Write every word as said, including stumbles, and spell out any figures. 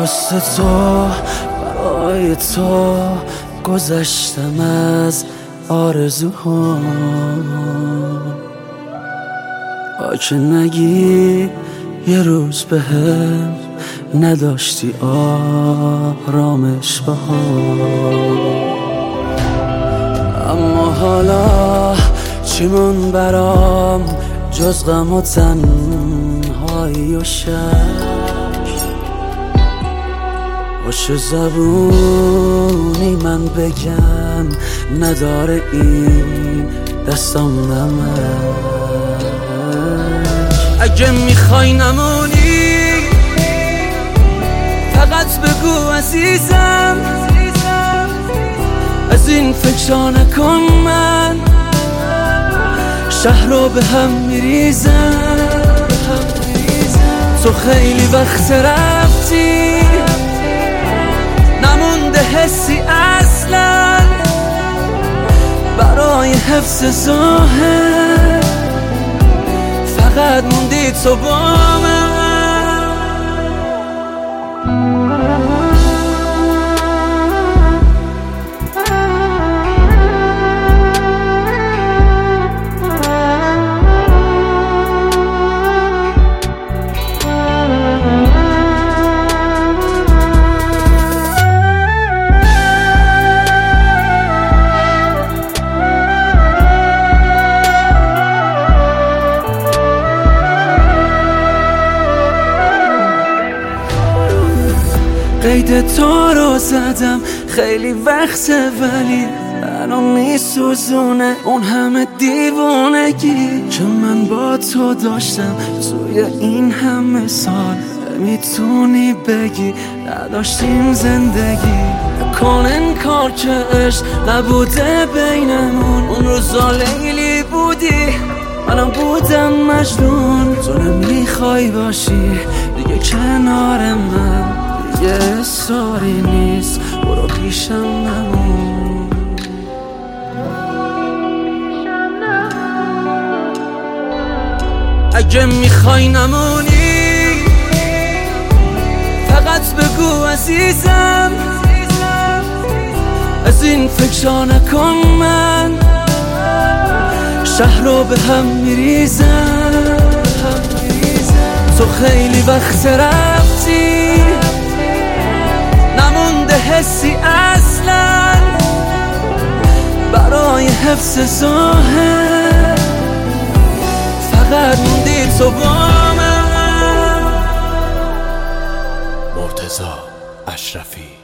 واسه تو، برای تو گذشتم از آرزوها. آچه نگی یه روز بهم نداشتی آرامش بها. اما حالا چیمون برام جز غم و تنهایی و شک؟ باشه زبونی من بگم نداره این دستام نمک. اگه میخوای نمونی فقط بگو عزیزم، از این فکرها نکن، من شهر رو به هم میریزم. تو خیلی وقت رفتی، نمونده حسی اصلا برای حفظ ظاهر، فقط موندی تو با من. قید تو رو زدم خیلی وقته، ولی الان میسوزونه اون همه دیوونگی که من با تو داشتم توی این همه سال. میتونی بگی نداشتیم زندگی، نکن انکار که عشق نبوده بینمون. اون روزا لیلی بودی منم بودم مجنون. تو نمیخوای باشی دیگه کنار من، یه اصراری نیست، برو پیشم نمون. اگه میخوای نمونی فقط بگو عزیزم، از این فکرها نکن، من شهر رو به هم میریزم. تو خیلی وقت رفتی، نمونده حسی اصلا برای حفظ ظاهر، فقط موندی تو با من. مرتضی اشرفی.